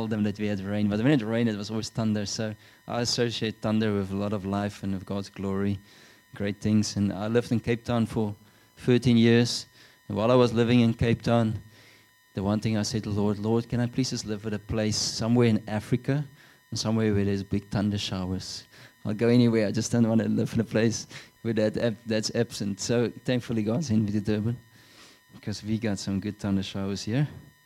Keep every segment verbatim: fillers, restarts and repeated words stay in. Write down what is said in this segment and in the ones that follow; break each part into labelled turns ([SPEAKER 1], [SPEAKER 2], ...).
[SPEAKER 1] told them that we had rain, but when it rained, it was always thunder. So I associate thunder with a lot of life and with God's glory, great things. And I lived in Cape Town for thirteen years. And while I was living in Cape Town, the one thing I said to the Lord, Lord, can I please just live at a place somewhere in Africa and somewhere where there's big thunder showers? I'll go anywhere. I just don't want to live in a place where that ab- that's absent. So thankfully God sent me to Durban because we got some good thunder showers here.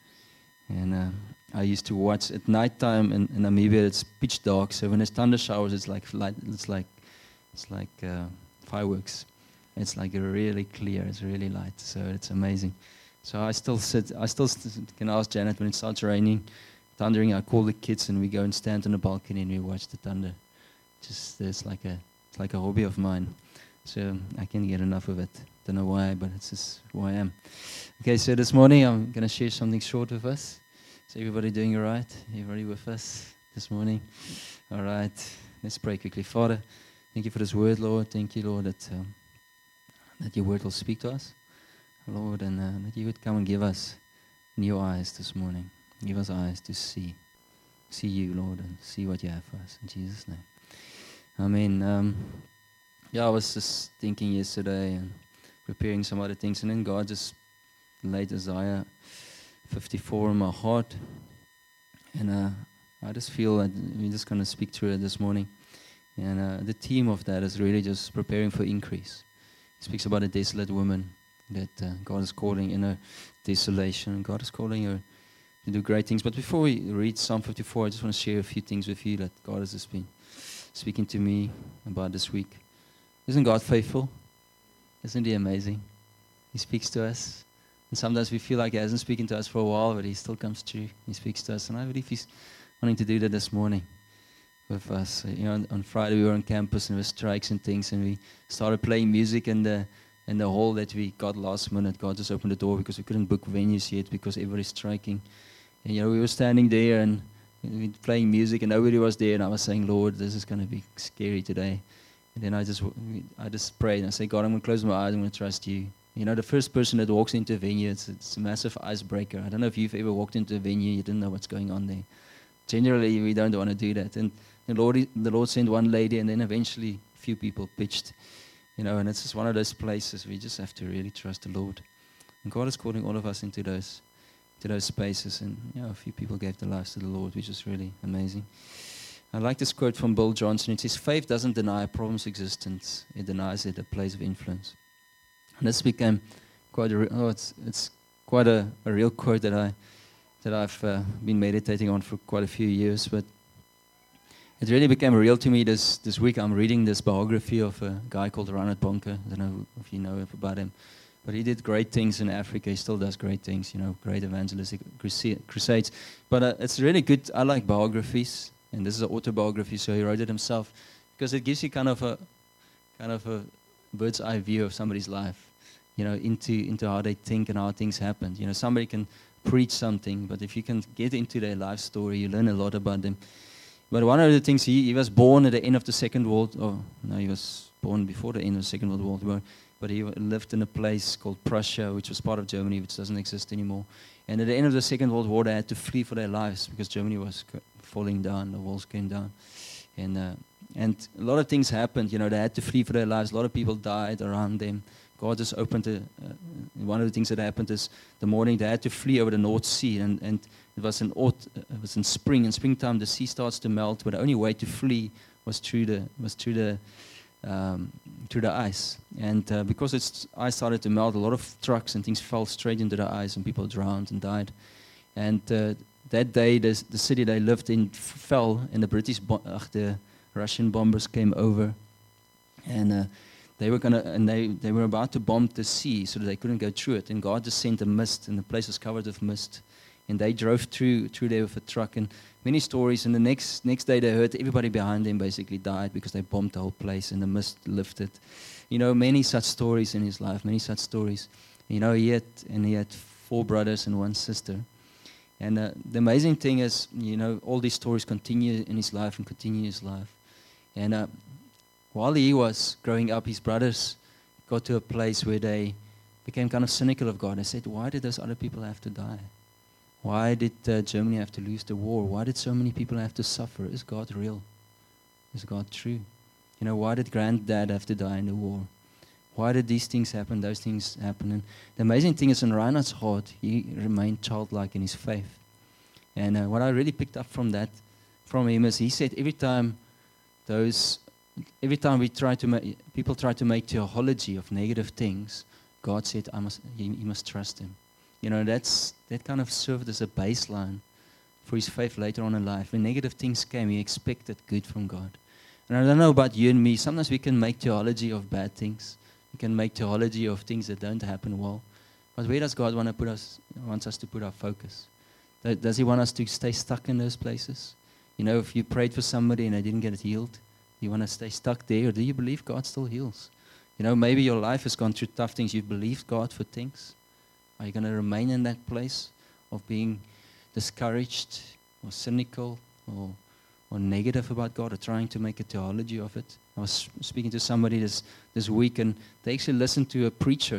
[SPEAKER 1] And uh, I used to watch at nighttime in, in Namibia. It's pitch dark, so when there's thunder showers, it's like light, it's like it's like uh, fireworks. It's like really clear. It's really light. So it's amazing. So I still sit. I still st- can ask Janet when it starts raining, thundering. I call the kids and we go and stand on the balcony and we watch the thunder. Just it's like a it's like a hobby of mine. So I can't get enough of it. Don't know why, but it's just who I am. Okay, so this morning I'm going to share something short with us. Is everybody doing all right? Everybody with us this morning? All right. Let's pray quickly. Father, thank you for this word, Lord. Thank you, Lord, that um, that your word will speak to us, Lord, and uh, that you would come and give us new eyes this morning. Give us eyes to see. See you, Lord, and see what you have for us. In Jesus' name. Amen. Um, yeah, I was just thinking yesterday and preparing some other things, and then God just laid Isaiah fifty-four in my heart, and uh, I just feel that we're just going to speak through it this morning. And uh, the theme of that is really just preparing for increase. It speaks about a desolate woman that uh, God is calling in her desolation. God is calling her to do great things. But before we read Psalm fifty-four, I just want to share a few things with you that God has just been speaking to me about this week. Isn't God faithful? Isn't He amazing? He speaks to us. And sometimes we feel like He hasn't spoken to us for a while, but He still comes true. He speaks to us. And I believe He's wanting to do that this morning with us. You know, on, on Friday we were on campus and there were strikes and things, and we started playing music in the in the hall that we got last minute. God just opened the door because we couldn't book venues yet because everybody's striking. And you know, we were standing there and we were playing music and nobody was there, and I was saying, Lord, this is going to be scary today. And then I just I just prayed and I said, God, I'm going to close my eyes, I'm going to trust you. You know, the first person that walks into a venue, it's, it's a massive icebreaker. I don't know if you've ever walked into a venue, you didn't know what's going on there. Generally, we don't want to do that. And the Lord, the Lord sent one lady, and then eventually a few people pitched. You know, and it's just one of those places we just have to really trust the Lord. And God is calling all of us into those, to those spaces. And you know, a few people gave their lives to the Lord, which is really amazing. I like this quote from Bill Johnson. It says, "Faith doesn't deny a problem's existence; it denies it a place of influence." And this became quite a re- oh, it's it's quite a, a real quote that I that I've uh, been meditating on for quite a few years. But it really became real to me this this week. I'm reading this biography of a guy called Reinhard Bonke. I don't know if you know about him, but he did great things in Africa. He still does great things. You know, great evangelistic crusades. But uh, it's really good. I like biographies. And this is an autobiography, so he wrote it himself, because it gives you kind of a kind of a bird's eye view of somebody's life, you know, into into how they think and how things happen. You know, somebody can preach something, but if you can get into their life story, you learn a lot about them. But one of the things, he, he was born at the end of the Second World, oh no, he was born before the end of the Second World War, but he lived in a place called Prussia, which was part of Germany, which doesn't exist anymore. And at the end of the Second World War, they had to flee for their lives because Germany was falling down, the walls came down. And uh, and a lot of things happened, you know, they had to flee for their lives. A lot of people died around them. God just opened, a, uh, one of the things that happened is the morning they had to flee over the North Sea, and, and it was in aut- it was in spring. In springtime, the sea starts to melt, but the only way to flee was through the was through the um, through the ice. And uh, because it's ice started to melt, a lot of trucks and things fell straight into the ice, and people drowned and died. And uh, that day, the, the city they lived in f- fell, and the British, bo- uh, the Russian bombers came over, and uh, they were gonna, and they, they were about to bomb the sea so that they couldn't go through it. And God just sent a mist, and the place was covered with mist. And they drove through through there with a truck, and many stories. And the next next day, they heard everybody behind them basically died because they bombed the whole place, and the mist lifted. You know, many such stories in his life, many such stories. You know, he had and he had four brothers and one sister. And uh, the amazing thing is, you know, all these stories continue in his life and continue in his life. And uh, while he was growing up, his brothers got to a place where they became kind of cynical of God. They said, why did those other people have to die? Why did uh, Germany have to lose the war? Why did so many people have to suffer? Is God real? Is God true? You know, why did granddad have to die in the war? Why did these things happen, those things happen? And the amazing thing is in Reinhard's heart, he remained childlike in his faith. And uh, what I really picked up from that, from him, is he said every time those, every time we try to make, people try to make theology of negative things, God said, I must, you, you must trust him. You know, that's that kind of served as a baseline for his faith later on in life. When negative things came, he expected good from God. And I don't know about you and me, sometimes we can make theology of bad things. We can make theology of things that don't happen well. But where does God want to put us, wants us to put our focus? Does he want us to stay stuck in those places? You know, if you prayed for somebody and they didn't get it healed, do you want to stay stuck there, or do you believe God still heals? You know, maybe your life has gone through tough things. You've believed God for things. Are you going to remain in that place of being discouraged or cynical or or negative about God, or trying to make a theology of it? I was speaking to somebody this, this week, and they actually listened to a preacher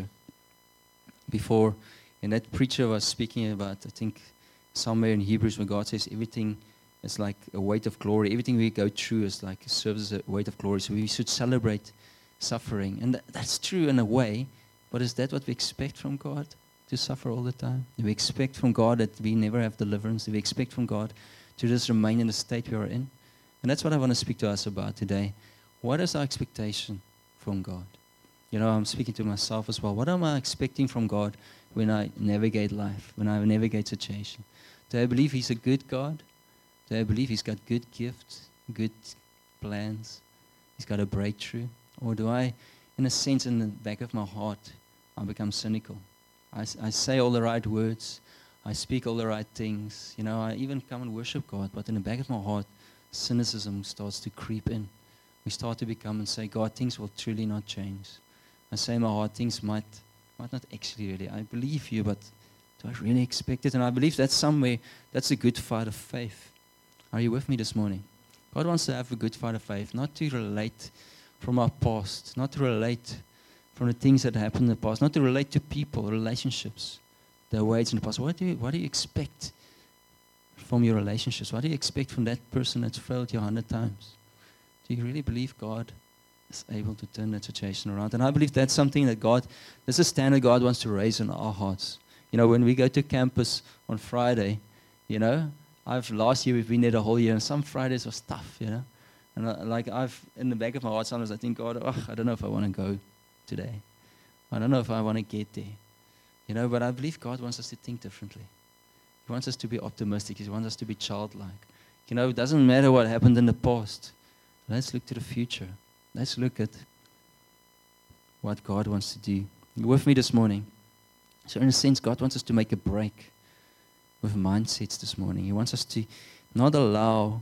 [SPEAKER 1] before, and that preacher was speaking about, I think, somewhere in Hebrews where God says everything is like a weight of glory. Everything we go through is like serves as a weight of glory. So we should celebrate suffering. And th- that's true in a way, but is that what we expect from God? To suffer all the time? Do we expect from God that we never have deliverance? Do we expect from God to just remain in the state we are in? And that's what I want to speak to us about today. What is our expectation from God? You know, I'm speaking to myself as well. What am I expecting from God when I navigate life, when I navigate situation? Do I believe He's a good God? Do I believe He's got good gifts, good plans? He's got a breakthrough? Or do I, in a sense, in the back of my heart, I become cynical? I, I say all the right words. I speak all the right things. You know, I even come and worship God, but in the back of my heart, cynicism starts to creep in. We start to become and say, God, things will truly not change. I say in my heart, things might, might not actually really. I believe you, but do I really expect it? And I believe that's somewhere, that's a good fight of faith. Are you with me this morning? God wants to have a good fight of faith, not to relate from our past, not to relate from the things that happened in the past, not to relate to people, relationships, their ways in the past. What do you, what do you expect from your relationships? What do you expect from that person that's failed you a hundred times? Do you really believe God is able to turn that situation around? And I believe that's something that God, this is a standard God wants to raise in our hearts. You know, when we go to campus on Friday, you know, I've last year we've been there the whole year, and some Fridays was tough, you know. And I, like I've, in the back of my heart, sometimes I think, God, oh, I don't know if I want to go today. I don't know if I want to get there. You know, but I believe God wants us to think differently. He wants us to be optimistic. He wants us to be childlike. You know, it doesn't matter what happened in the past. Let's look to the future. Let's look at what God wants to do. You with me this morning? So in a sense, God wants us to make a break with mindsets this morning. He wants us to not allow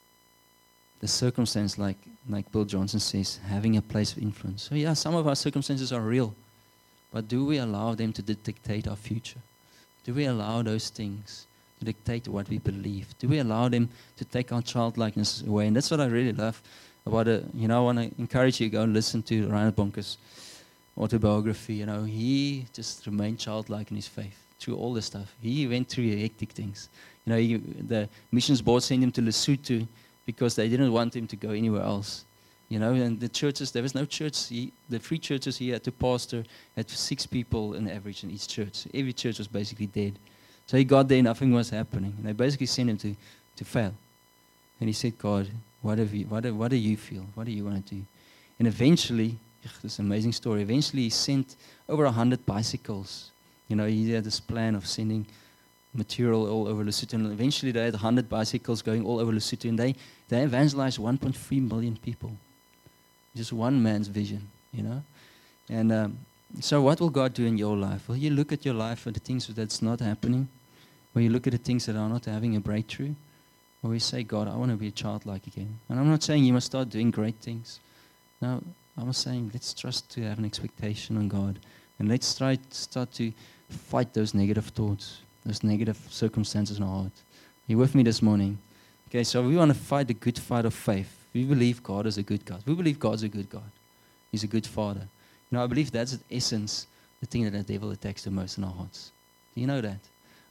[SPEAKER 1] the circumstance, like, like Bill Johnson says, having a place of influence. So yeah, some of our circumstances are real, but do we allow them to dictate our future? Do we allow those things to dictate what we believe? Do we allow them to take our childlikeness away? And that's what I really love about it. You know, I want to encourage you to go and listen to Reinhard Bonke's autobiography. You know, he just remained childlike in his faith through all this stuff. He went through hectic things. You know, he, the missions board sent him to Lesotho because they didn't want him to go anywhere else. You know, and the churches, there was no church. He, the free churches he had to pastor had six people on average in each church. Every church was basically dead. So he got there, nothing was happening. And they basically sent him to, to fail. And he said, God, what, have you, what, what do you feel? What do you want to do? And eventually, this is an amazing story, eventually he sent over a hundred bicycles. You know, he had this plan of sending material all over Lesotho. And eventually they had a hundred bicycles going all over Lesotho. And they, they evangelized one point three million people. Just one man's vision, you know. And um, so what will God do in your life? Will you look at your life for the things that's not happening? Will you look at the things that are not having a breakthrough? Or we say, God, I want to be a childlike again. And I'm not saying you must start doing great things. No, I'm saying let's trust to have an expectation on God. And let's try to start to fight those negative thoughts, those negative circumstances in our heart. Are you with me this morning? Okay, so we want to fight the good fight of faith. We believe God is a good God. We believe God's a good God. He's a good Father. You know, I believe that's the essence, the thing that the devil attacks the most in our hearts. Do you know that?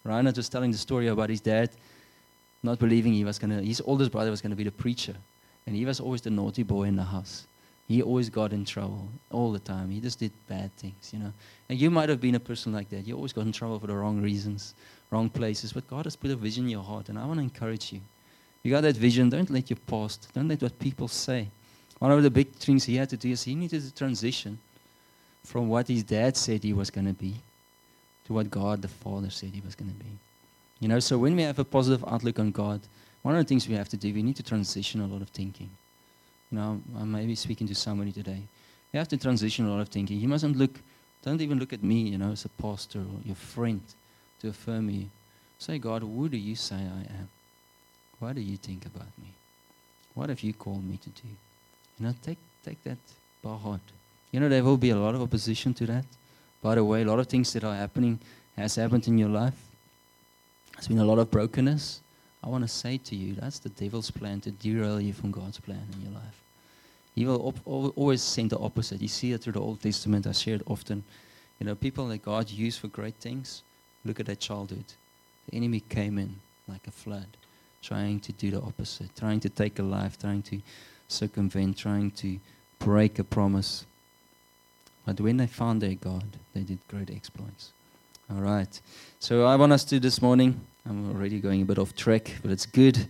[SPEAKER 1] Reinhard was telling the story about his dad not believing he was going to, his oldest brother was going to be the preacher. And he was always the naughty boy in the house. He always got in trouble all the time. He just did bad things, you know. And you might have been a person like that. You always got in trouble for the wrong reasons, wrong places. But God has put a vision in your heart, and I want to encourage you. You got that vision, don't let your past, don't let what people say. One of the big things he had to do is he needed to transition from what his dad said he was going to be to what God the Father said he was going to be. You know, so when we have a positive outlook on God, one of the things we have to do, we need to transition a lot of thinking. You know, I may be speaking to somebody today. You have to transition a lot of thinking. You mustn't look, don't even look at me, you know, as a pastor or your friend to affirm you. Say, God, who do you say I am? What do you think about me? What have you called me to do? You know, take take that by heart. You know, there will be a lot of opposition to that. By the way, a lot of things that are happening has happened in your life. There's been a lot of brokenness. I want to say to you, that's the devil's plan to derail you from God's plan in your life. He will op- always send the opposite. You see it through the Old Testament. I share it often. You know, people that God used for great things, look at their childhood. The enemy came in like a flood, trying to do the opposite, trying to take a life, trying to circumvent, trying to break a promise. But when they found their God, they did great exploits. All right. So I want us to this morning, I'm already going a bit off track, but it's good.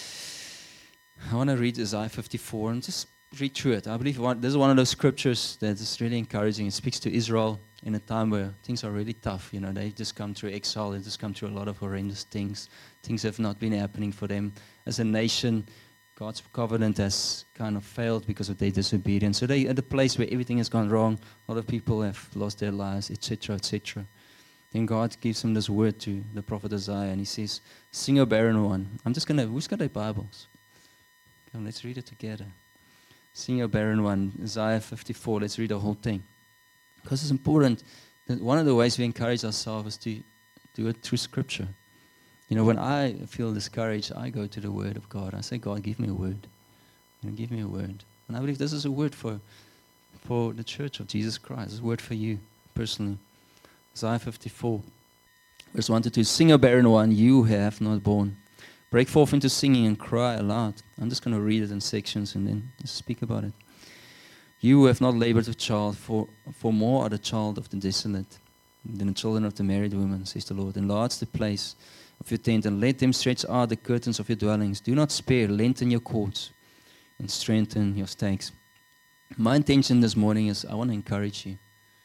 [SPEAKER 1] I want to read Isaiah fifty-four and just read through it. I believe one, this is one of those scriptures that is really encouraging. It speaks to Israel in a time where things are really tough. You know, they've just come through exile. They've just come through a lot of horrendous things. Things have not been happening for them. As a nation, God's covenant has kind of failed because of their disobedience. So they're at a place where everything has gone wrong. A lot of people have lost their lives, et cetera, et cetera. Then God gives him this word to the prophet Isaiah, and he says, sing, O barren one. I'm just going to, who's got their Bibles? Come, let's read it together. Sing, O barren one, Isaiah fifty-four. Let's read the whole thing. Because it's important that one of the ways we encourage ourselves is to do it through Scripture. You know, when I feel discouraged, I go to the Word of God. I say, God, give me a word. You know, give me a word. And I believe this is a word for, for the Church of Jesus Christ. It's a word for you personally. Isaiah fifty-four, verse one to two. Sing, O barren one, you who have not borne. Break forth into singing and cry aloud. I'm just going to read it in sections and then just speak about it. You who have not labored with child, for, for more are the child of the desolate than the children of the married woman, says the Lord. Enlarge the place of your tent and let them stretch out the curtains of your dwellings. Do not spare, lengthen your cords and strengthen your stakes. My intention this morning is I want to encourage you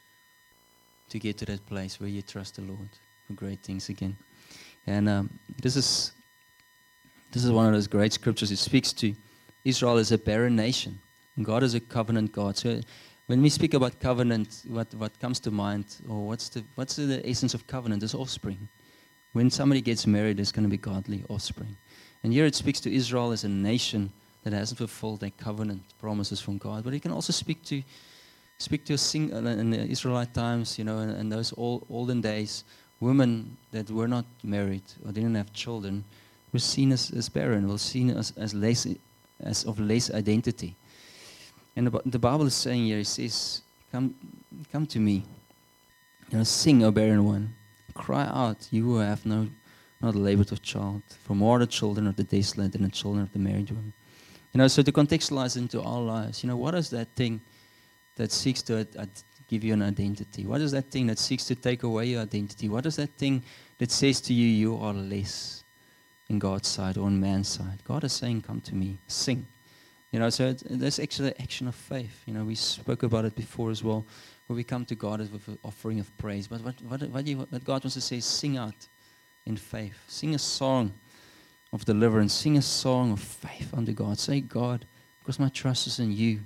[SPEAKER 1] to get to that place where you trust the Lord for great things again. And um, this is this is one of those great scriptures. It speaks to Israel as a barren nation. And God is a covenant God. So when we speak about covenant, what, what comes to mind, or what's the what's the essence of covenant? Is offspring. When somebody gets married, there's going to be godly offspring. And here it speaks to Israel as a nation that hasn't fulfilled their covenant promises from God. But it can also speak to Speak to a sing in the Israelite times, you know, in, in those old, olden days, women that were not married or didn't have children were seen as, as barren, were seen as, as less, as of less identity. And the, the Bible is saying here, it says, "Come, come to me, you know, sing, O barren one, cry out, you who have no, not labored with child, for more are the children of the desolate than the children of the married woman." You know, so to contextualize into our lives, you know, what is that thing that seeks to ad- ad- give you an identity? What is that thing that seeks to take away your identity? What is that thing that says to you, you are less in God's side or on man's side? God is saying, come to me, sing. You know, so it, that's actually an action of faith. You know, we spoke about it before as well, where we come to God with an offering of praise. But what, what, what, you, what God wants to say is sing out in faith. Sing a song of deliverance. Sing a song of faith unto God. Say, God, because my trust is in you,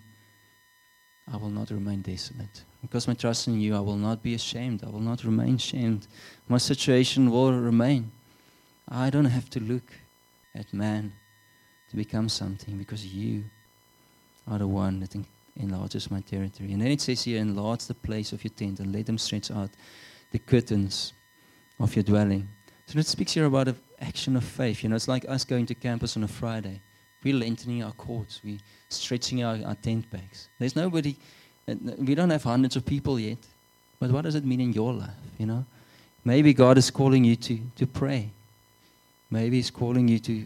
[SPEAKER 1] I will not remain desolate. Because my trust in you, I will not be ashamed. I will not remain shamed. My situation will remain. I don't have to look at man to become something, because you are the one that en- enlarges my territory. And then it says here, enlarge the place of your tent and let them stretch out the curtains of your dwelling. So it speaks here about an action of faith. You know, it's like us going to campus on a Friday. We're lengthening our cords. We're stretching our, our tent pegs. There's nobody, uh, we don't have hundreds of people yet. But what does it mean in your life, you know? Maybe God is calling you to, to pray. Maybe He's calling you to,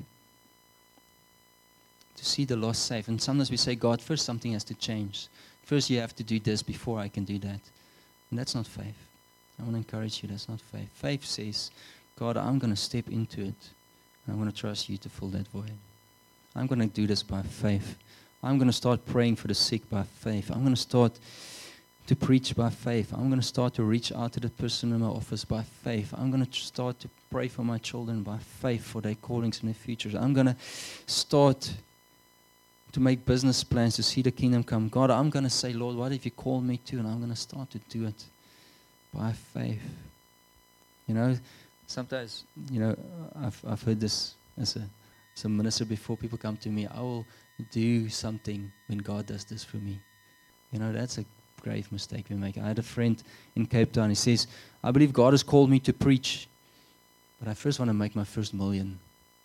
[SPEAKER 1] to see the lost saved. And sometimes we say, God, first something has to change. First you have to do this before I can do that. And that's not faith. I want to encourage you, that's not faith. Faith says, God, I'm going to step into it. And I'm going to trust you to fill that void. I'm going to do this by faith. I'm going to start praying for the sick by faith. I'm going to start to preach by faith. I'm going to start to reach out to the person in my office by faith. I'm going to start to pray for my children by faith for their callings and their futures. I'm going to start to make business plans to see the kingdom come. God, I'm going to say, Lord, what if you call me to? And I'm going to start to do it by faith. You know, sometimes, you know, I've, I've heard this as a, as a minister before. People come to me, I will do something when God does this for me. You know, that's a grave mistake we make. I had a friend in Cape Town. He says, I believe God has called me to preach, but I first want to make my first million.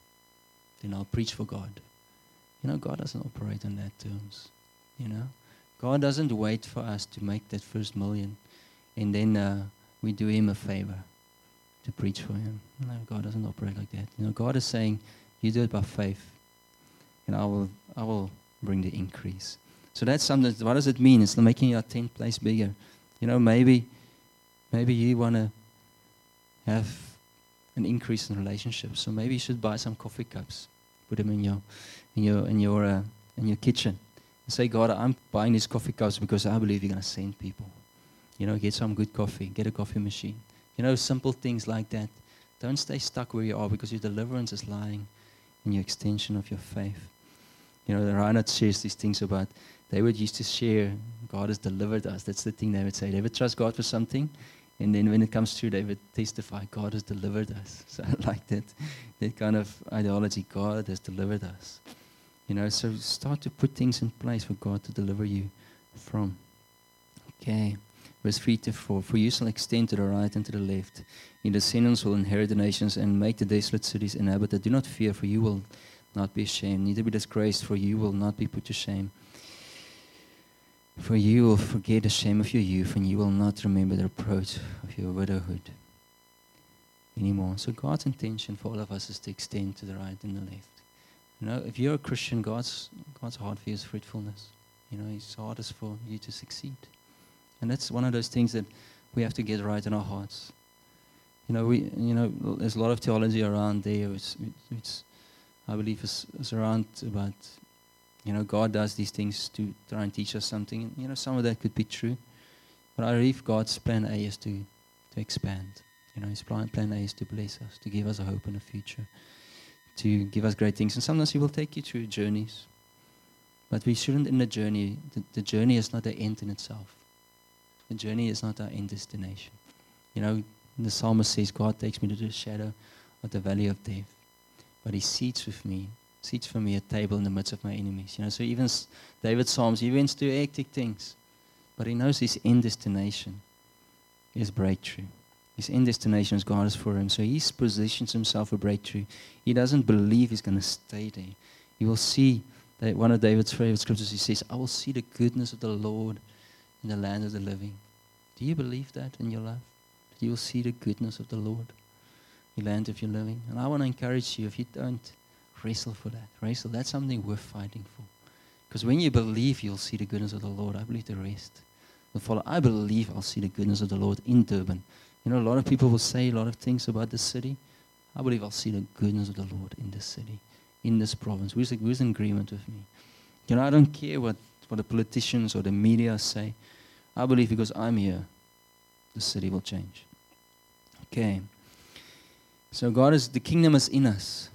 [SPEAKER 1] Then I'll preach for God. You know, God doesn't operate on that terms. You know, God doesn't wait for us to make that first million and then uh, we do Him a favor to preach for Him. No, God doesn't operate like that. You know, God is saying, you do it by faith, and I will, I will bring the increase. So that's something. What does it mean? It's making your tent place bigger. You know, maybe, maybe you want to have an increase in relationships. So maybe you should buy some coffee cups, put them in your, in your, in your, uh, in your kitchen, and say, God, I'm buying these coffee cups because I believe you're going to send people. You know, get some good coffee, get a coffee machine. You know, simple things like that. Don't stay stuck where you are, because your deliverance is lying in your extension of your faith. You know, the Reinhard shares these things about, they would used to share, God has delivered us. That's the thing they would say. They would trust God for something, and then when it comes true, they would testify, God has delivered us. So I like that, that kind of ideology, God has delivered us. You know, so start to put things in place for God to deliver you from. Okay. Verse three to four, for you shall extend to the right and to the left. Your descendants will inherit the nations and make the desolate cities inhabited. Do not fear, for you will not be ashamed, neither be disgraced, for you will not be put to shame. For you will forget the shame of your youth, and you will not remember the reproach of your widowhood anymore. So God's intention for all of us is to extend to the right and the left. You know, if you're a Christian, God's God's heart for you is fruitfulness. You know, His heart is for you to succeed. And that's one of those things that we have to get right in our hearts. You know, we, you know, there's a lot of theology around there. It's, it's I believe, it's, it's around about, you know, God does these things to try and teach us something. And, you know, some of that could be true. But I believe God's plan A is to, to expand. You know, His plan, plan A is to bless us, to give us a hope in the future, to give us great things. And sometimes He will take you through journeys. But we shouldn't end the journey. The, the journey is not the end in itself. The journey is not our end destination. You know, the psalmist says, God takes me to the shadow of the valley of death, but He seats with me, seats for me a table in the midst of my enemies. You know, so even David's psalms, he went through hectic things, but he knows his end destination is breakthrough. His end destination is God is for him. So he positions himself for breakthrough. He doesn't believe he's going to stay there. He will see that one of David's favorite scriptures, he says, I will see the goodness of the Lord in the land of the living. Do you believe that in your life? That you will see the goodness of the Lord in the land of your living? And I want to encourage you, if you don't, wrestle for that. Wrestle. That's something worth fighting for. Because when you believe you'll see the goodness of the Lord, I believe the rest will follow. I believe I'll see the goodness of the Lord in Durban. You know, a lot of people will say a lot of things about the city. I believe I'll see the goodness of the Lord in this city, in this province. Who's, who's in agreement with me? You know, I don't care what, what the politicians or the media say. I believe because I'm here, the city will change. Okay. So God is, the kingdom is in us.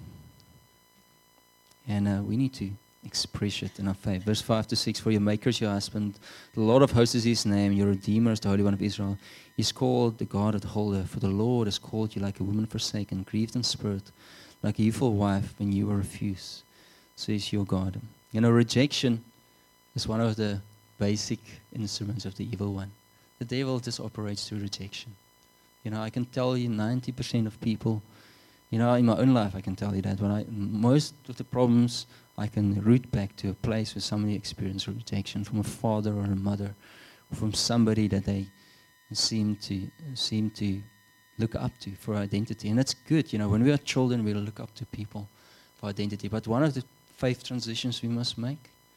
[SPEAKER 1] And uh, we need to express it in our faith. Verse five to six, for your maker is your husband. The Lord of hosts is His name. Your Redeemer is the Holy One of Israel. He's called the God of the Holder. For the Lord has called you like a woman forsaken, grieved in spirit, like a youthful wife when you were refused. Says your God. You know, rejection is one of the basic instruments of the evil one. The devil just operates through rejection. You know, I can tell you ninety percent of people, you know, in my own life I can tell you that when I, most of the problems I can root back to a place where somebody experienced rejection from a father or a mother, or from somebody that they seem to seem to look up to for identity. And that's good. You know, when we are children, we look up to people for identity. But one of the faith transitions we must make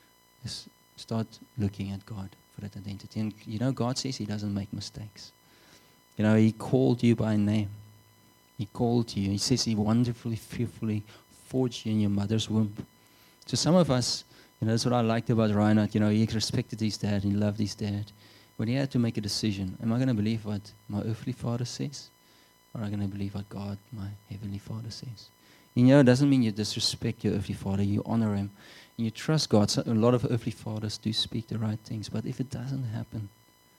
[SPEAKER 1] is start looking at God for that identity. And, you know, God says he doesn't make mistakes. You know, he called you by name. He called you. He says he wonderfully, fearfully forged you in your mother's womb. So some of us, you know, that's what I liked about Reinhard. You know, he respected his dad. He loved his dad. But he had to make a decision. Am I going to believe what my earthly father says? Or am I going to believe what God, my heavenly Father, says? You know, it doesn't mean you disrespect your earthly father. You honor him. And you trust God. So a lot of earthly fathers do speak the right things. But if it doesn't happen,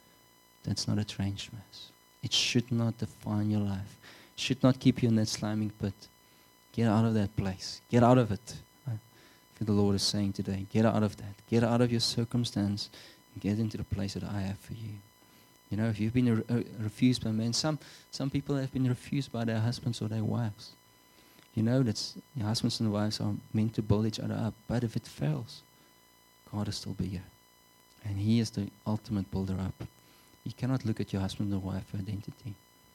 [SPEAKER 1] that's not a train smash. It should not define your life. It should not keep you in that sliming pit. Get out of that place. Get out of it. Right? That's what the Lord is saying today. Get out of that. Get out of your circumstance and get into the place that I have for you. You know, if you've been re- uh, refused by men, some some people have been refused by their husbands or their wives. You know, that's your husbands and wives are meant to build each other up. But if it fails, God is still bigger. And he is the ultimate builder up. You cannot look at your husband or wife for identity.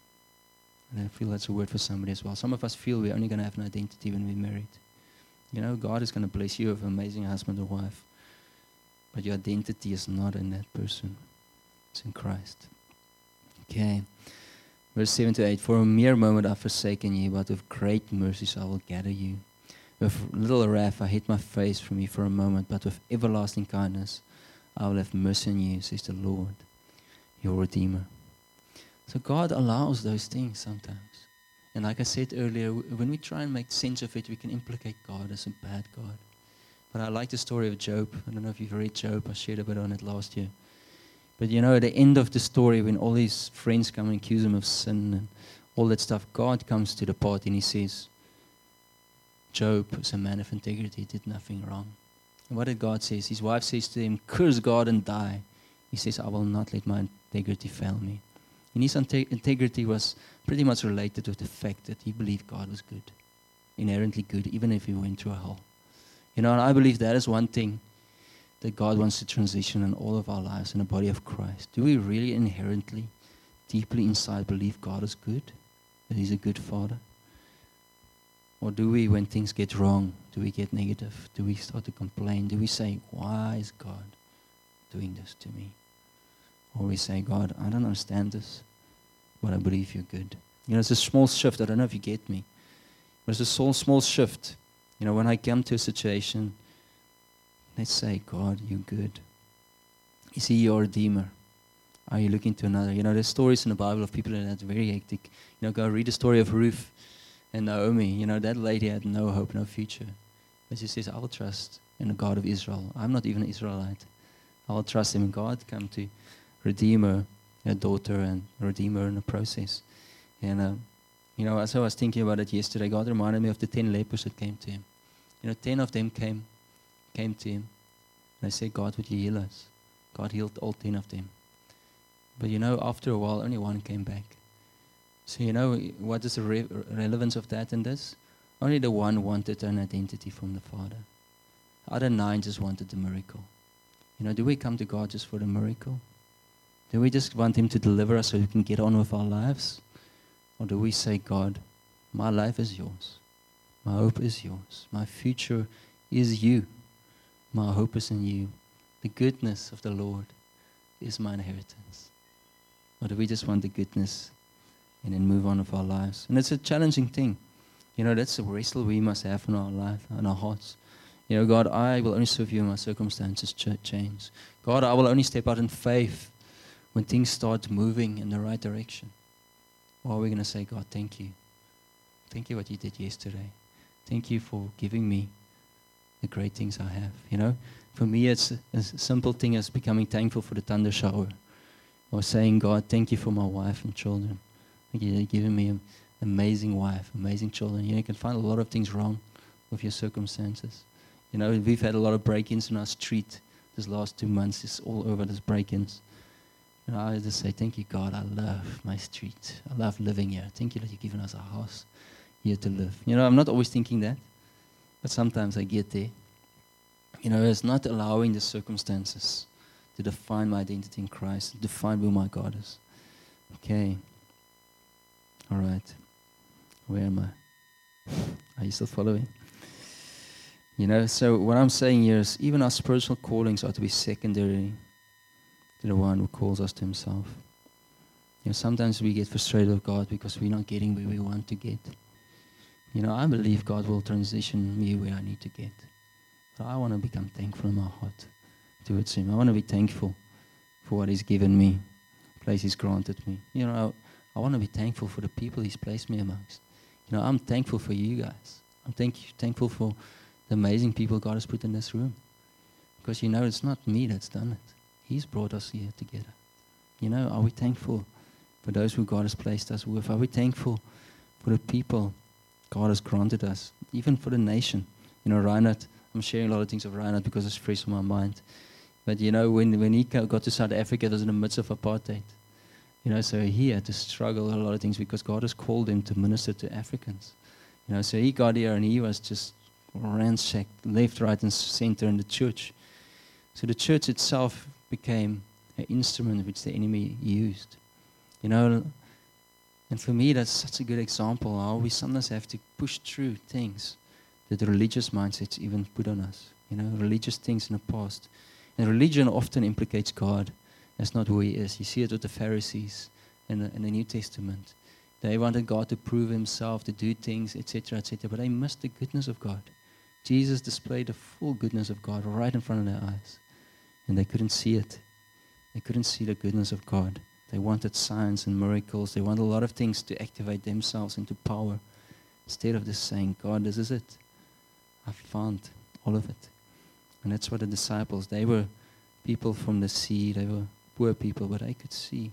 [SPEAKER 1] And I feel that's a word for somebody as well. Some of us feel we're only going to have an identity when we're married. You know, God is going to bless you with an amazing husband or wife. But your identity is not in that person. It's in Christ. Okay. Verse seven to eight. For a mere moment I've forsaken you, but with great mercies I will gather you. With little wrath I hid my face from you for a moment, but with everlasting kindness I will have mercy on you, says the Lord, your Redeemer. So God allows those things sometimes. And like I said earlier, when we try and make sense of it, we can implicate God as a bad God. But I like the story of Job. I don't know if you've read Job. I shared a bit on it last year. But you know, at the end of the story, when all his friends come and accuse him of sin and all that stuff, God comes to the party and he says, Job is a man of integrity, did nothing wrong. And what did God say? His wife says to him, curse God and die. He says, I will not let my integrity fail me. And his inte- integrity was pretty much related with the fact that he believed God was good, inherently good, even if he went through a hell. You know, and I believe that is one thing that God wants to transition in all of our lives in the body of Christ. Do we really inherently, deeply inside believe God is good? That he's a good Father? Or do we, when things get wrong, do we get negative? Do we start to complain? Do we say, why is God doing this to me? Or we say, God, I don't understand this, but I believe you're good. You know, it's a small shift. I don't know if you get me. But it's a small, small shift. You know, when I come to a situation, let's say, God, you're good. Is he your Redeemer? Are you looking to another? You know, there's stories in the Bible of people that are very hectic. You know, go read the story of Ruth and Naomi. You know, that lady had no hope, no future. But she says, I will trust in the God of Israel. I'm not even an Israelite. I will trust him. And God come to redeem her, her daughter, and redeem her in the process. And, uh, you know, as I was thinking about it yesterday, God reminded me of the ten lepers that came to him. You know, ten of them came came to him. And they said, God, would you heal us? God healed all ten of them. But, you know, after a while, only one came back. So, you know, what is the re- relevance of that in this? Only the one wanted an identity from the Father. The other nine just wanted the miracle. You know, do we come to God just for the miracle? Do we just want him to deliver us so we can get on with our lives? Or do we say, God, my life is yours. My hope is yours. My future is you. My hope is in you. The goodness of the Lord is my inheritance. Or do we just want the goodness and then move on with our lives? And it's a challenging thing. You know, that's a wrestle we must have in our life, in our hearts. You know, God, I will only serve you when my circumstances ch- change. God, I will only step out in faith when things start moving in the right direction. Or are we going to say, God, thank you. Thank you what you did yesterday. Thank you for giving me the great things I have. You know, for me, it's a, a simple thing as becoming thankful for the thunder shower. Or saying, God, thank you for my wife and children. Thank you for giving me an amazing wife, amazing children. You know, you can find a lot of things wrong with your circumstances. You know, we've had a lot of break-ins in our street this last two months. It's all over this break-ins. And I just say, thank you, God. I love my street. I love living here. Thank you that you've given us a house here to live. You know, I'm not always thinking that, but sometimes I get there. You know, it's not allowing the circumstances to define my identity in Christ, to define who my God is. Okay. All right. Where am I? Are you still following? You know, so what I'm saying here is even our spiritual callings are to be secondary to the one who calls us to himself. You know, sometimes we get frustrated with God because we're not getting where we want to get. You know, I believe God will transition me where I need to get. But I want to become thankful in my heart towards him. I want to be thankful for what he's given me, the place he's granted me. You know, I, I want to be thankful for the people he's placed me amongst. You know, I'm thankful for you guys. I'm thank, thankful for the amazing people God has put in this room. Because, you know, it's not me that's done it. He's brought us here together. You know, are we thankful for those who God has placed us with? Are we thankful for the people God has granted us? Even for the nation. You know, Reinhard, I'm sharing a lot of things of Reinhard because it's fresh on my mind. But, you know, when, when he got to South Africa, it was in the midst of apartheid. You know, so he had to struggle with a lot of things because God has called him to minister to Africans. You know, so he got here and he was just ransacked left, right, and center in the church. So the church itself became an instrument which the enemy used. You know, and for me, that's such a good example how we sometimes have to push through things that the religious mindsets even put on us. You know, religious things in the past. And religion often implicates God as not who he is. You see it with the Pharisees in the, in the New Testament. They wanted God to prove himself, to do things, et cetera, et cetera. But they missed the goodness of God. Jesus displayed the full goodness of God right in front of their eyes. And they couldn't see it. They couldn't see the goodness of God. They wanted signs and miracles. They wanted a lot of things to activate themselves into power. Instead of just saying, God, this is it. I found all of it. And that's what the disciples, they were people from the sea. They were poor people, but they could see.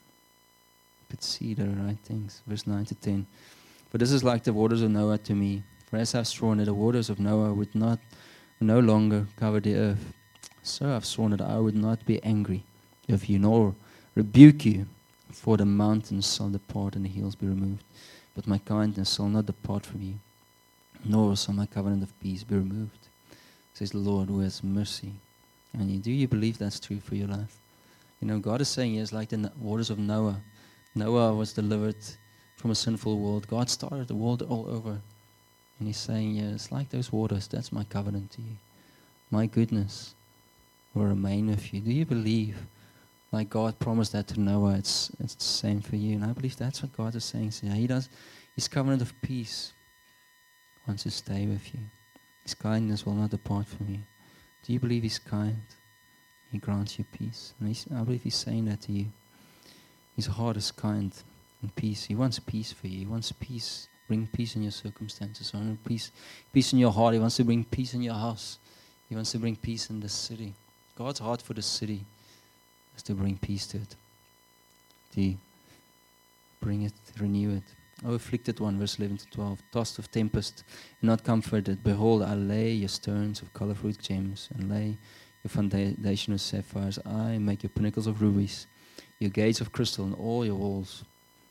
[SPEAKER 1] Could see the right things. Verse nine to ten. For this is like the waters of Noah to me. For as I've sworn that the waters of Noah would not no longer cover the earth, so I've sworn that I would not be angry with you, nor rebuke you, for the mountains shall depart and the hills be removed. But my kindness shall not depart from you, nor shall my covenant of peace be removed, says the Lord who has mercy on you. Do you believe that's true for your life? You know, God is saying it's like the waters of Noah. Noah was delivered from a sinful world. God started the world all over. And he's saying, yeah, it's like those waters. That's my covenant to you. My goodness will remain with you. Do you believe, like God promised that to Noah, it's it's the same for you? And I believe that's what God is saying. So yeah, he does, his covenant of peace wants to stay with you. His kindness will not depart from you. Do you believe he's kind? He grants you peace. And he's, I believe he's saying that to you. His heart is kind and peace. He wants peace for you. He wants peace. Bring peace in your circumstances. He wants peace, peace in your heart. He wants to bring peace in your house. He wants to bring peace in the city. God's heart for the city is to bring peace to it. To bring it, renew it. O afflicted one, verse eleven to twelve, tossed of tempest and not comforted. Behold, I lay your stones of colorful gems and lay your foundation of sapphires. I make your pinnacles of rubies, your gates of crystal, and all your walls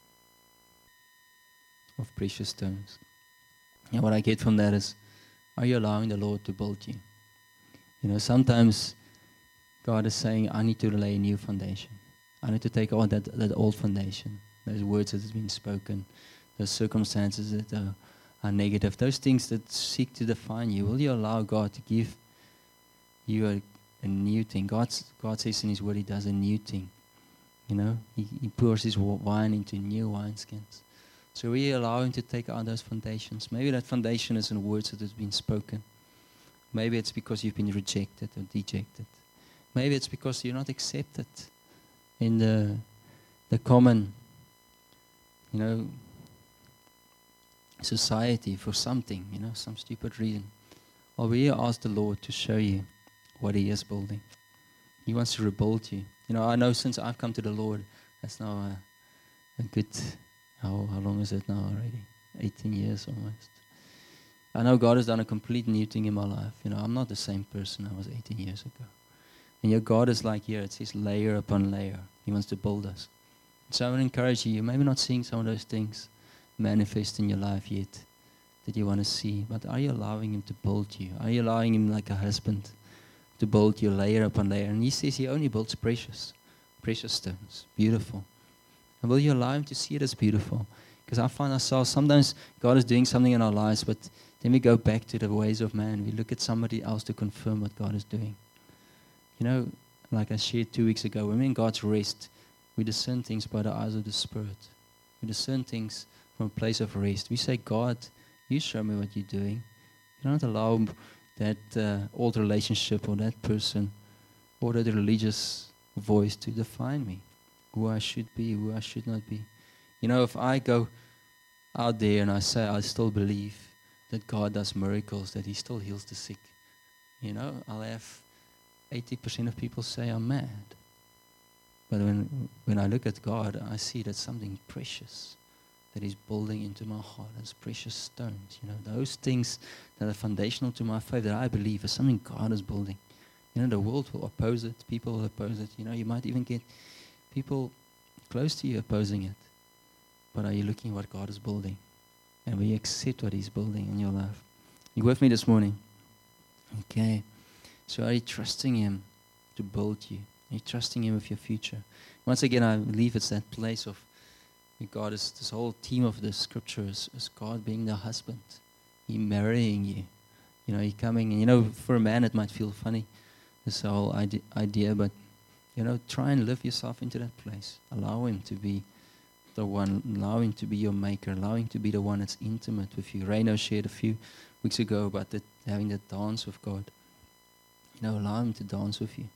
[SPEAKER 1] of precious stones. And what I get from that is, are you allowing the Lord to build you? You know, sometimes God is saying, I need to lay a new foundation. I need to take all that, that old foundation, those words that have been spoken, those circumstances that are, are negative, those things that seek to define you. Will you allow God to give you a, a new thing? God's, God says in his word he does a new thing. You know, he, he pours his wine into new wineskins. So we allow him to take out those foundations. Maybe that foundation is in words that have been spoken. Maybe it's because you've been rejected or dejected. Maybe it's because you're not accepted in the the common, you know, society for something, you know, some stupid reason. Or we ask the Lord to show you what he is building. He wants to rebuild you. You know, I know since I've come to the Lord, that's now a, a good, how, how long is it now already? eighteen years almost. I know God has done a complete new thing in my life. You know, I'm not the same person I was eighteen years ago. And your God is like here, it says layer upon layer. He wants to build us. So I would encourage you, you're maybe not seeing some of those things manifest in your life yet that you want to see, but are you allowing him to build you? Are you allowing him like a husband to build you layer upon layer? And he says he only builds precious, precious stones, beautiful. And will you allow him to see it as beautiful? Because I find ourselves, sometimes God is doing something in our lives, but then we go back to the ways of man. We look at somebody else to confirm what God is doing. You know, like I shared two weeks ago, when we're in God's rest, we discern things by the eyes of the Spirit. We discern things from a place of rest. We say, God, you show me what you're doing. You don't allow that uh, old relationship or that person or that religious voice to define me, who I should be, who I should not be. You know, if I go out there and I say I still believe that God does miracles, that he still heals the sick, you know, I'll have eighty percent of people say I'm mad. But when when I look at God, I see that something precious that he's building into my heart as precious stones. You know, those things that are foundational to my faith that I believe is something God is building. You know, the world will oppose it. People will oppose it. You know, you might even get people close to you opposing it. But are you looking at what God is building? And will you accept what he's building in your life? You with me this morning? Okay. So are you trusting him to build you? Are you trusting him with your future? Once again, I believe it's that place of God is, this whole theme of the scripture is, is God being the husband. He marrying you. You know, he coming, and you know, for a man it might feel funny, this whole idea, idea, but, you know, try and live yourself into that place. Allow him to be the one, allow him to be your maker, allow him to be the one that's intimate with you. Reno shared a few weeks ago about the, having the dance with God. You know, allow him to dance with you.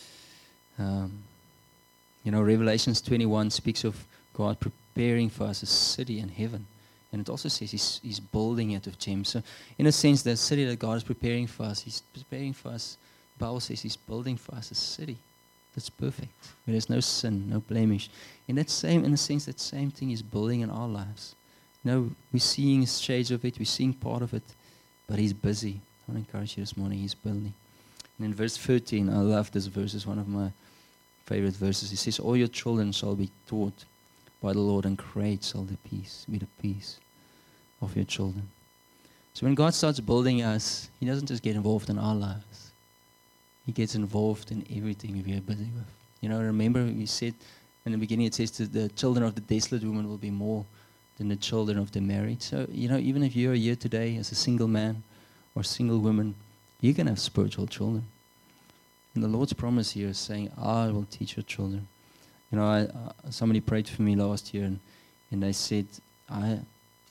[SPEAKER 1] Um, you know, Revelations twenty-one speaks of God preparing for us a city in heaven. And it also says he's, he's building it with gems. So in a sense, the city that God is preparing for us, he's preparing for us, the Bible says he's building for us a city that's perfect, where there's no sin, no blemish. In that same, in a sense, that same thing he's building in our lives. You know, we're seeing shades of it, we're seeing part of it, but he's busy. I want to encourage you this morning, he's building. And in verse thirteen, I love this verse, it's one of my favorite verses. It says, all your children shall be taught by the Lord, and great shall the peace be the peace of your children. So when God starts building us, he doesn't just get involved in our lives. He gets involved in everything we are busy with. You know, remember we said in the beginning, it says that the children of the desolate woman will be more than the children of the married. So, you know, even if you're here today as a single man or single woman, you can have spiritual children. And the Lord's promise here is saying, I will teach your children. You know, I, uh, somebody prayed for me last year, and, and they said, I,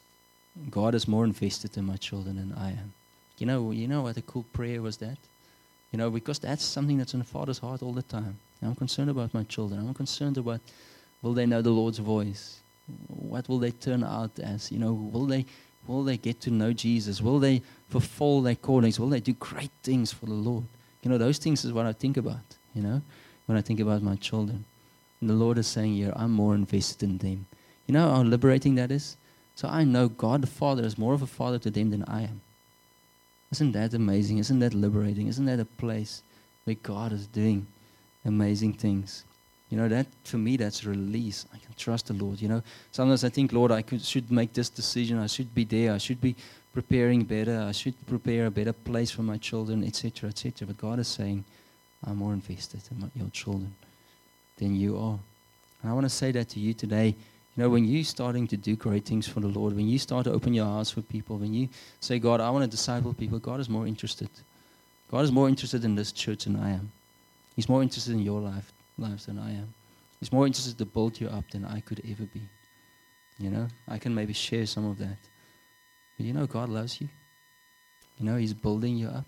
[SPEAKER 1] God is more invested in my children than I am. You know, you know what a cool prayer was that? You know, because that's something that's in the Father's heart all the time. I'm concerned about my children. I'm concerned about, will they know the Lord's voice? What will they turn out as? You know, will they will they get to know Jesus? Will they fulfill their callings? Will they do great things for the Lord? You know, those things is what I think about, you know, when I think about my children. And the Lord is saying here, I'm more invested in them. You know how liberating that is? So I know God the Father is more of a father to them than I am. Isn't that amazing? Isn't that liberating? Isn't that a place where God is doing amazing things? You know, that for me, that's release. I can trust the Lord. You know, sometimes I think, Lord, I could, should make this decision. I should be there. I should be preparing better. I should prepare a better place for my children, et cetera, et cetera. But God is saying, I'm more invested in my, your children than you are. And I want to say that to you today. You know, when you're starting to do great things for the Lord, when you start to open your hearts for people, when you say, God, I want to disciple people, God is more interested. God is more interested in this church than I am. He's more interested in your life, lives than I am. He's more interested to build you up than I could ever be. You know, I can maybe share some of that. But you know, God loves you. You know, he's building you up.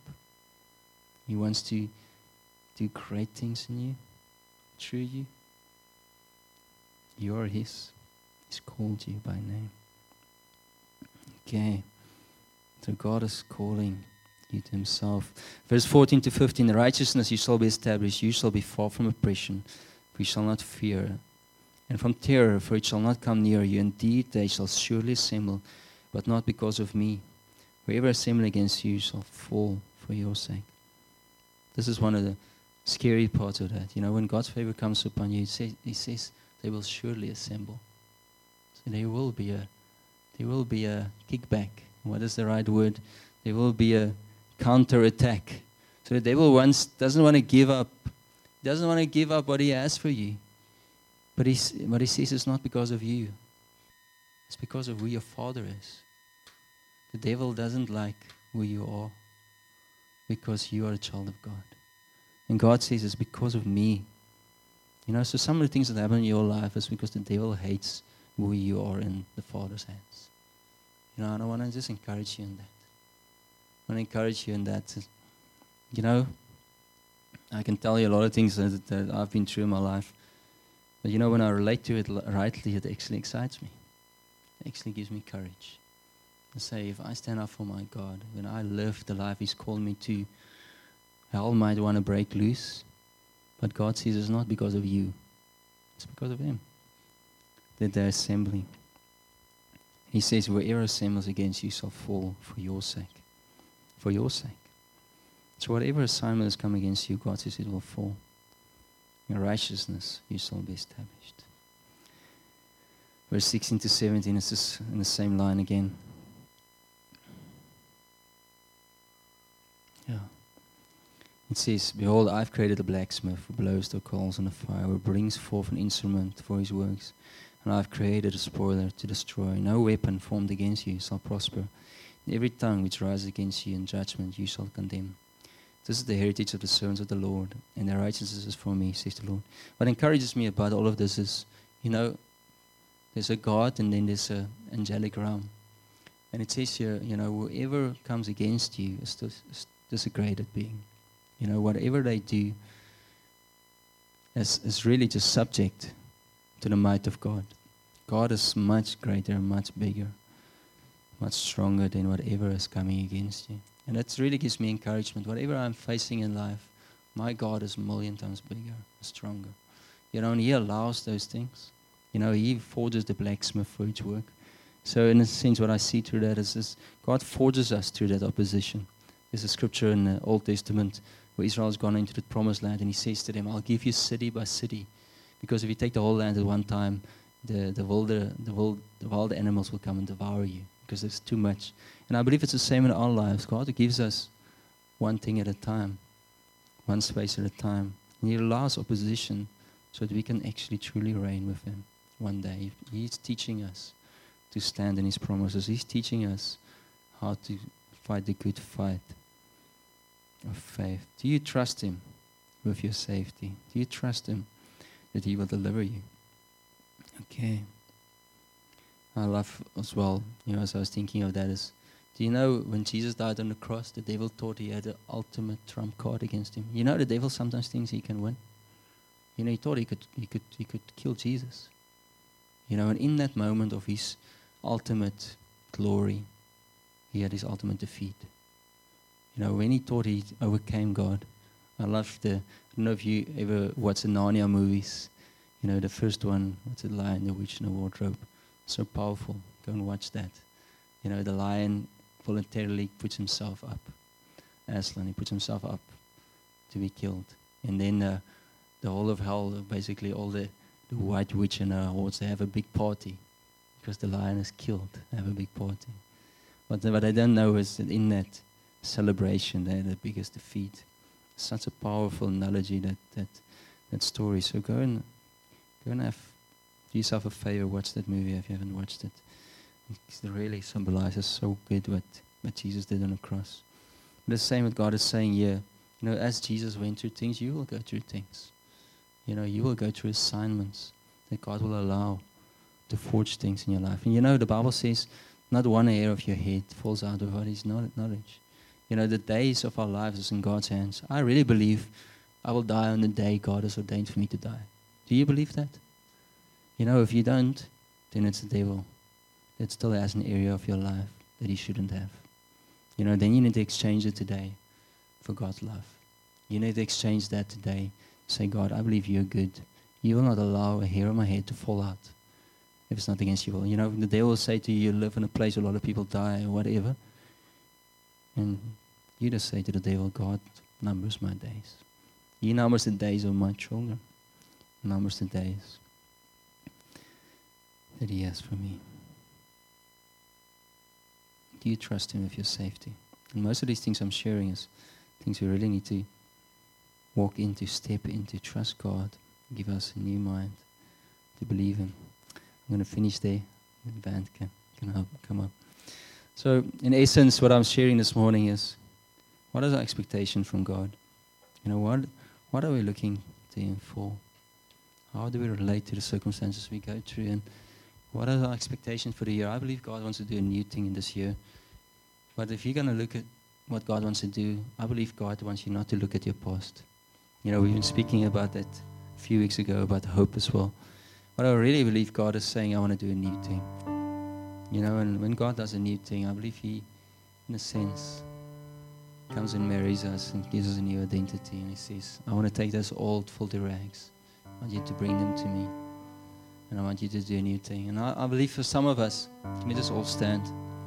[SPEAKER 1] He wants to do great things in you, through you. You are his. He's called you by name. Okay. So God is calling you to himself. Verse fourteen to fifteen, the righteousness you shall be established. You shall be far from oppression, for you shall not fear. And from terror, for it shall not come near you. Indeed, they shall surely assemble, but not because of me. Whoever assemble against you shall fall for your sake. This is one of the scary parts of that. You know, when God's favor comes upon you, say, he says, they will surely assemble. So there will be a, there will be a kickback. What is the right word? There will be a counter-attack. So the devil wants, doesn't want to give up. Doesn't want to give up what he has for you. But he, what he says is not because of you. It's because of who your Father is. The devil doesn't like who you are because you are a child of God. And God says it's because of me. You know, so some of the things that happen in your life is because the devil hates who you are in the Father's hands. You know, and I want to just encourage you in that. I want to encourage you in that. You know, I can tell you a lot of things that, that I've been through in my life. But you know, when I relate to it rightly, it actually excites me. It actually gives me courage. I say, if I stand up for my God, when I live the life He's called me to, hell might want to break loose. But God says it's not because of you. It's because of Him that they're assembling. He says, whoever assembles against you shall fall for your sake. For your sake. So whatever assignment has come against you, God says it will fall. In righteousness you shall be established. Verse sixteen to seventeen is just in the same line again. Yeah. It says, behold, I've created a blacksmith who blows the coals on the fire, who brings forth an instrument for his works. And I've created a spoiler to destroy. No weapon formed against you shall prosper. And every tongue which rises against you in judgment you shall condemn. This is the heritage of the servants of the Lord, and their righteousness is from me, says the Lord. What encourages me about all of this is, you know, there's a God and then there's an angelic realm. And it says here, you know, whoever comes against you is this, is this a greater being. You know, whatever they do is, is really just subject to the might of God. God is much greater, much bigger, much stronger than whatever is coming against you. And that really gives me encouragement. Whatever I'm facing in life, my God is a million times bigger, stronger. You know, and He allows those things. You know, He forges the blacksmith for each work. So in a sense, what I see through that is this, God forges us through that opposition. There's a scripture in the Old Testament where Israel has gone into the promised land, and He says to them, I'll give you city by city. Because if you take the whole land at one time, the, the, wilder, the, wild, the wild animals will come and devour you because there's too much. And I believe it's the same in our lives. God gives us one thing at a time, one space at a time. And He allows opposition so that we can actually truly reign with Him one day. He's teaching us to stand in His promises. He's teaching us how to fight the good fight of faith. Do you trust Him with your safety? Do you trust Him that He will deliver you? Okay. I love as well, you know, as I was thinking of that is, do you know when Jesus died on the cross, the devil thought he had the ultimate trump card against him? You know, the devil sometimes thinks he can win. You know, he thought he could, he could, he could kill Jesus. You know, and in that moment of his ultimate glory, he had his ultimate defeat. You know, when he thought he overcame God, I love the, I don't know if you ever watch the Narnia movies. You know, the first one, what's it, Lion, the Witch, and the Wardrobe. So powerful. Go and watch that. You know, the lion voluntarily puts himself up. Aslan, he puts himself up to be killed. And then uh, the whole of hell, basically all the, the White Witch and her hordes, they have a big party because the lion is killed. They have a big party. But what I don't know is that in that celebration, they had the biggest defeat. Such a powerful analogy, that, that, that story. So go and, go and have, do yourself a favor, watch that movie if you haven't watched it. It really symbolizes so good what, what Jesus did on the cross. But the same what God is saying here. You know, as Jesus went through things, you will go through things. You know, you will go through assignments that God will allow to forge things in your life. And you know, the Bible says, not one hair of your head falls out of His knowledge. You know, the days of our lives is in God's hands. I really believe I will die on the day God has ordained for me to die. Do you believe that? You know, if you don't, then it's the devil that still has an area of your life that he shouldn't have. You know, then you need to exchange it today for God's love. You need to exchange that today. Say, God, I believe you're good. You will not allow a hair on my head to fall out if it's not against your will. You know, the devil will say to you, you live in a place where a lot of people die or whatever. And you just say to the devil, God numbers my days. He numbers the days of my children. Numbers the days that He has for me. Do you trust Him with your safety? And most of these things I'm sharing is things we really need to walk into, step into, trust God, give us a new mind to believe Him. I'm going to finish there. The band can, can help come up. So, in essence, what I'm sharing this morning is, what is our expectation from God? You know, what what are we looking to Him for? How do we relate to the circumstances we go through? And what are our expectations for the year? I believe God wants to do a new thing in this year. But if you're going to look at what God wants to do, I believe God wants you not to look at your past. You know, we've been speaking about that a few weeks ago, about hope as well. But I really believe God is saying, I want to do a new thing. You know, and when God does a new thing, I believe He, in a sense, comes and marries us and gives us a new identity. And He says, I want to take those old filthy rags. I want you to bring them to me. And I want you to do a new thing. And I, I believe for some of us, let me just all stand.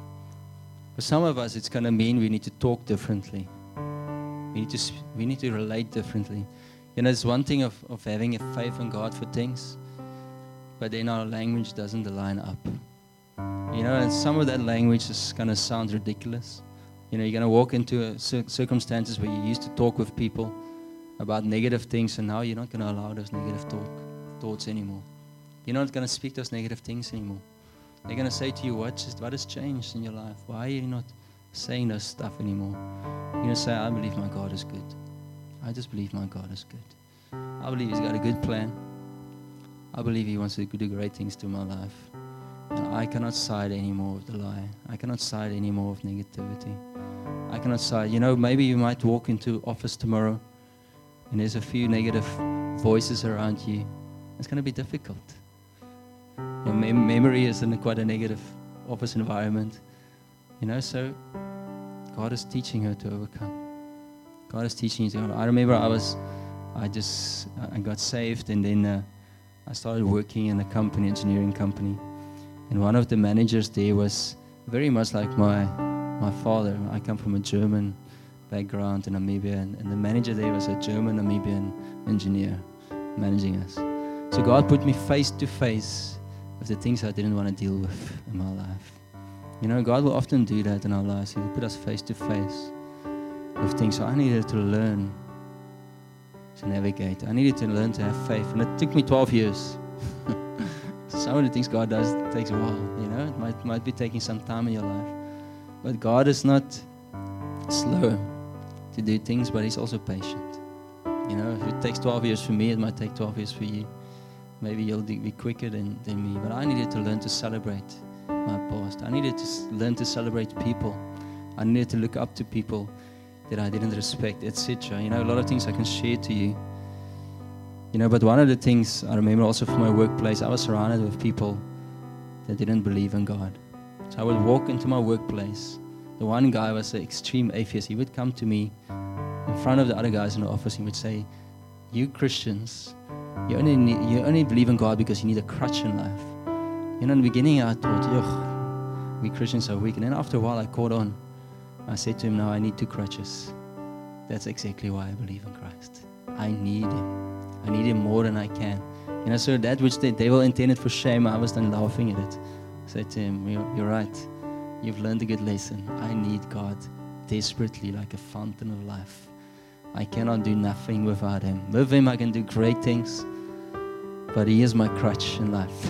[SPEAKER 1] For some of us, it's going to mean we need to talk differently. We need to sp- we need to relate differently. You know, it's one thing of, of having a faith in God for things, but then our language doesn't align up. You know, and some of that language is going to sound ridiculous. You know, you're going to walk into a cir- circumstances where you used to talk with people about negative things, and now you're not going to allow those negative talk, thoughts anymore. You're not going to speak those negative things anymore. They're going to say to you, what, just, what has changed in your life? Why are you not saying those stuff anymore? You're going to say, I believe my God is good. I just believe my God is good. I believe He's got a good plan. I believe He wants to do great things to my life. And I cannot side anymore with the lie. I cannot side anymore with negativity. I cannot side. You know, maybe you might walk into office tomorrow and there's a few negative voices around you. It's going to be difficult. Your mem- memory is in a quite a negative office environment. You know, so God is teaching her to overcome. God is teaching you to overcome. I remember I was, I just, I got saved, and then uh, I started working in a company, engineering company. And one of the managers there was very much like my my father. I come from a German background in Namibia, and, and the manager there was a German Namibian engineer managing us. So God put me face to face with the things I didn't want to deal with in my life. You know, God will often do that in our lives. He will put us face to face with things. So I needed to learn to navigate. I needed to learn to have faith. And it took me twelve years. Some of the things God does takes a while, you know. It might, might be taking some time in your life. But God is not slow to do things, but He's also patient. You know, if it takes twelve years for me, it might take twelve years for you. Maybe you'll be quicker than, than me. But I needed to learn to celebrate my past. I needed to s- learn to celebrate people. I needed to look up to people that I didn't respect, et cetera. You know, a lot of things I can share to you. You know, but one of the things I remember also from my workplace, I was surrounded with people that didn't believe in God. So I would walk into my workplace. The one guy was an extreme atheist. He would come to me in front of the other guys in the office. He would say, you Christians, you only need, you only believe in God because you need a crutch in life. You know, in the beginning I thought, yuck, we Christians are weak. And then after a while I caught on. I said to him, no, I need two crutches. That's exactly why I believe in Christ. I need Him. I need Him more than I can. You know, so that which the devil intended for shame, I was then laughing at it. I said to him, you're, you're right. You've learned a good lesson. I need God desperately, like a fountain of life. I cannot do nothing without Him. With Him I can do great things, but He is my crutch in life.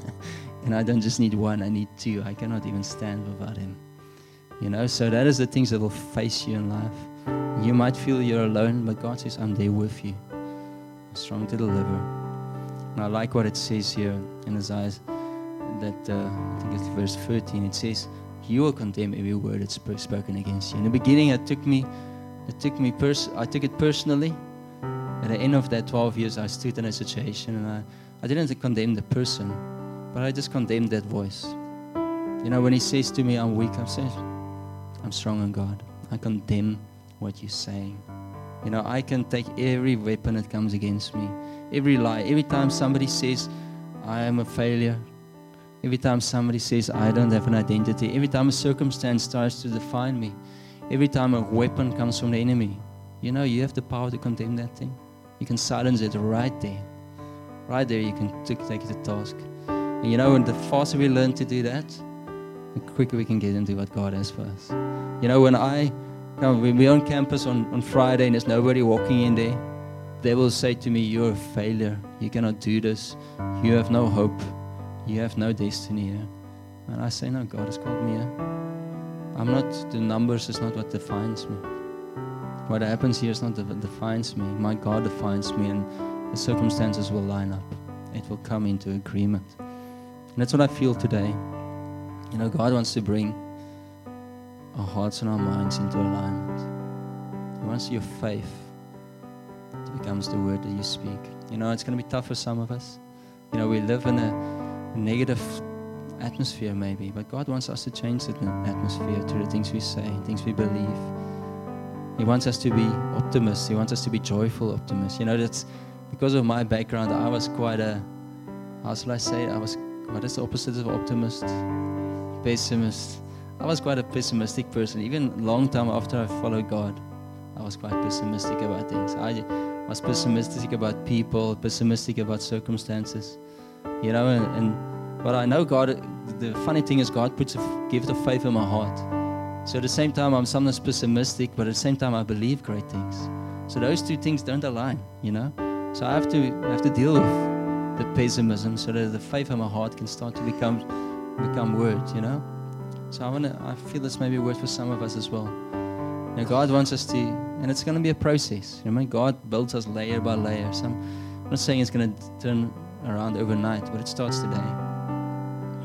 [SPEAKER 1] And I don't just need one, I need two. I cannot even stand without Him. You know, so that is the things that will face you in life. You might feel you're alone, but God says, I'm there with you. I'm strong to deliver. And I like what it says here in Isaiah, that uh, I think it's verse thirteen. It says, you will condemn every word that's spoken against you. In the beginning, it took me, it took me, pers- I took it personally. At the end of that twelve years, I stood in a situation, and I, I didn't condemn the person, but I just condemned that voice. You know, when He says to me, I'm weak, I'm saying, I'm strong in God. I condemn what you're saying. You know, I can take every weapon that comes against me, every lie. Every time somebody says, I am a failure, every time somebody says, I don't have an identity, every time a circumstance starts to define me, every time a weapon comes from the enemy, you know, you have the power to condemn that thing. You can silence it right there. Right there, you can t- take it to task. And you know, and the faster we learn to do that, the quicker we can get into what God has for us. You know, when I come, when we're on campus on, on Friday and there's nobody walking in there, they will say to me, you're a failure. You cannot do this. You have no hope. You have no destiny here. And I say, no, God has called me here. I'm not, the numbers is not what defines me. What happens here is not what defines me. My God defines me, and the circumstances will line up. It will come into agreement. And that's what I feel today. You know, God wants to bring our hearts and our minds into alignment. He wants your faith to become the word that you speak. You know, it's going to be tough for some of us. You know, we live in a negative atmosphere maybe, but God wants us to change that atmosphere through the things we say, things we believe. He wants us to be optimists. He wants us to be joyful optimists. You know, that's because of my background. I was quite a, how shall I say it? I was, what is the opposite of optimist? Pessimist. I was quite a pessimistic person. Even a long time after I followed God, I was quite pessimistic about things. I was pessimistic about people, pessimistic about circumstances. You know, and, and but I know God, the funny thing is God puts a gift of faith in my heart. So at the same time, I'm sometimes pessimistic, but at the same time, I believe great things. So those two things don't align, you know. So I have to I have to deal with the pessimism so that the faith in my heart can start to become become word, you know. So I wanna I feel this may be a word for some of us as well. Now God wants us to, and it's going to be a process. You know, God builds us layer by layer. So I'm not saying it's going to turn around overnight, but it starts today.